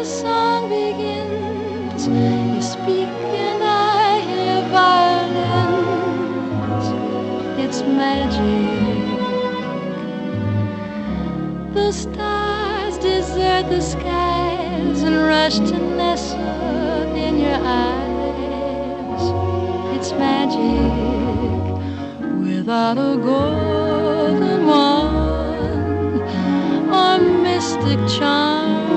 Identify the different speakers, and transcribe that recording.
Speaker 1: the song begins, you speak and I hear violins. It's magic. The stars desert the skies and rush to nestle in your eyes. It's magic without a golden wand or mystic charm.